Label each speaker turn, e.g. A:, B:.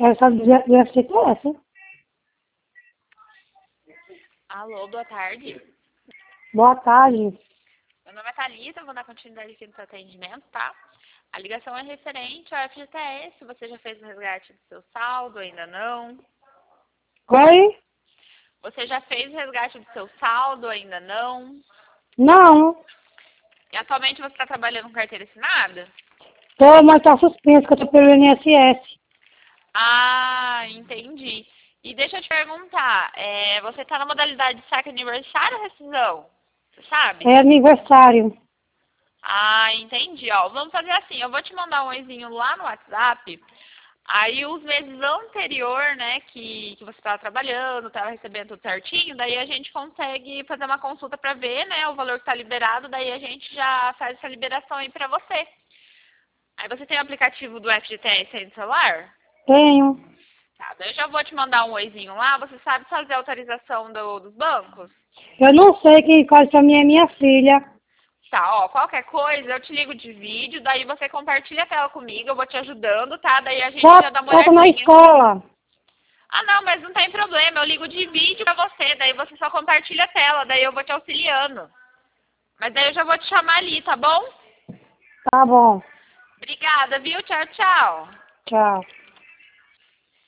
A: Essa do FGTS.
B: Alô, boa tarde.
A: Boa tarde.
B: Meu nome é Thalita, vou dar continuidade aqui no seu atendimento, tá? A ligação é referente ao FGTS. Você já fez o resgate do seu saldo? Ainda não?
A: Oi?
B: Você já fez o resgate do seu saldo? Ainda não?
A: Não.
B: E atualmente você está trabalhando com carteira assinada?
A: Tô, mas tá suspenso que eu tô pelo INSS.
B: Ah, entendi. E deixa eu te perguntar, você está na modalidade de saque aniversário ou rescisão? Você sabe?
A: É aniversário.
B: Ah, entendi. Ó, vamos fazer assim, eu vou te mandar um oizinho lá no WhatsApp. Aí os meses anterior, né, que você estava trabalhando, estava recebendo tudo certinho, daí a gente consegue fazer uma consulta para ver, né, o valor que está liberado, daí a gente já faz essa liberação aí para você. Aí você tem o aplicativo do FGTS aí no celular?
A: Tenho.
B: Tá, daí eu já vou te mandar um oizinho lá, você sabe fazer a autorização dos bancos?
A: Eu não sei quem faz pra mim é minha filha.
B: Tá, ó, qualquer coisa eu te ligo de vídeo, daí você compartilha a tela comigo, eu vou te ajudando, tá? Daí a gente já dá uma
A: Só tô na
B: olhadinha.
A: escola.
B: Ah, não, mas não tem problema, eu ligo de vídeo pra você, daí você só compartilha a tela, daí eu vou te auxiliando. Mas daí eu já vou te chamar ali, tá bom?
A: Tá bom.
B: Obrigada, viu? Tchau, tchau.
A: Tchau.